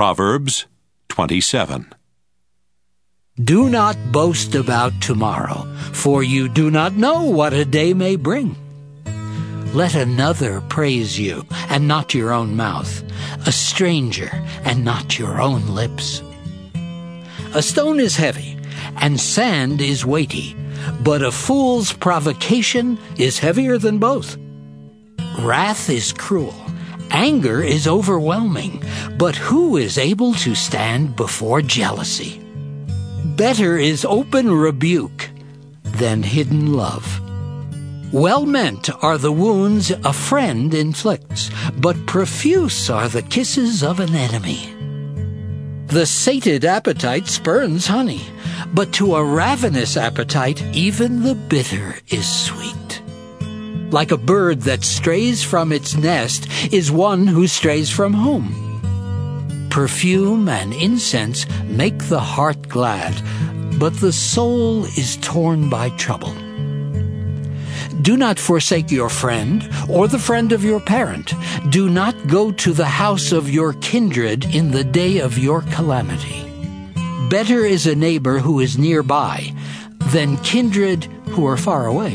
Proverbs 27. Do not boast about tomorrow, for you do not know what a day may bring. Let another praise you, and not your own mouth, a stranger, and not your own lips. A stone is heavy, and sand is weighty, but a fool's provocation is heavier than both. Wrath is cruel, anger is overwhelming, but who is able to stand before jealousy? Better is open rebuke than hidden love. Well-meant are the wounds a friend inflicts, but profuse are the kisses of an enemy. The sated appetite spurns honey, but to a ravenous appetite even the bitter is sweet. Like a bird that strays from its nest is one who strays from home. Perfume and incense make the heart glad, but the soul is torn by trouble. Do not forsake your friend or the friend of your parent. Do not go to the house of your kindred in the day of your calamity. Better is a neighbor who is nearby than kindred who are far away.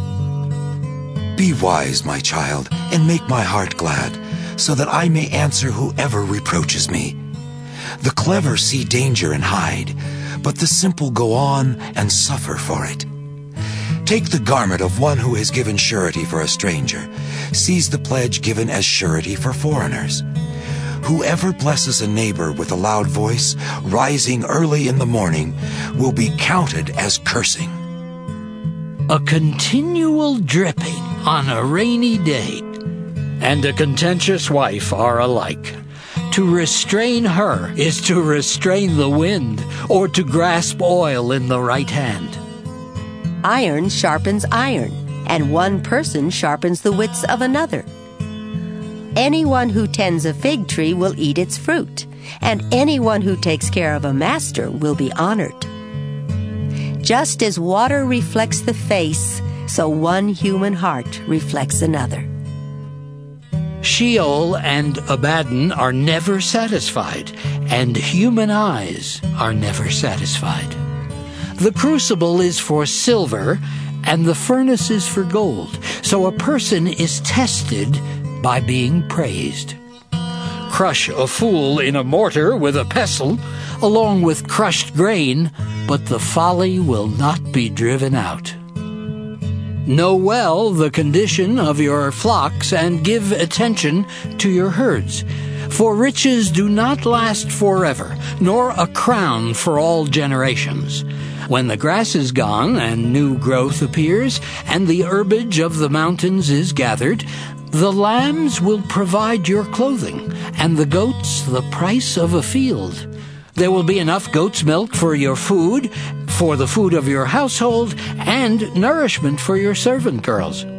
Be wise, my child, and make my heart glad, so that I may answer whoever reproaches me. The clever see danger and hide, but the simple go on and suffer for it. Take the garment of one who has given surety for a stranger. Seize the pledge given as surety for foreigners. Whoever blesses a neighbor with a loud voice, rising early in the morning, will be counted as cursing. A continual dripping on a rainy day and a contentious wife are alike. To restrain her is to restrain the wind, or to grasp oil in the right hand. Iron sharpens iron, and one person sharpens the wits of another. Anyone who tends a fig tree will eat its fruit, and anyone who takes care of a master will be honored. Just as water reflects the face, so one human heart reflects another. Sheol and Abaddon are never satisfied, and human eyes are never satisfied. The crucible is for silver, and the furnace is for gold, so a person is tested by being praised. Crush a fool in a mortar with a pestle, along with crushed grain, but the folly will not be driven out. Know well the condition of your flocks and give attention to your herds. For riches do not last forever, nor a crown for all generations. When the grass is gone and new growth appears, and the herbage of the mountains is gathered, the lambs will provide your clothing, and the goats the price of a field. There will be enough goat's milk for your food, for the food of your household, and nourishment for your servant girls.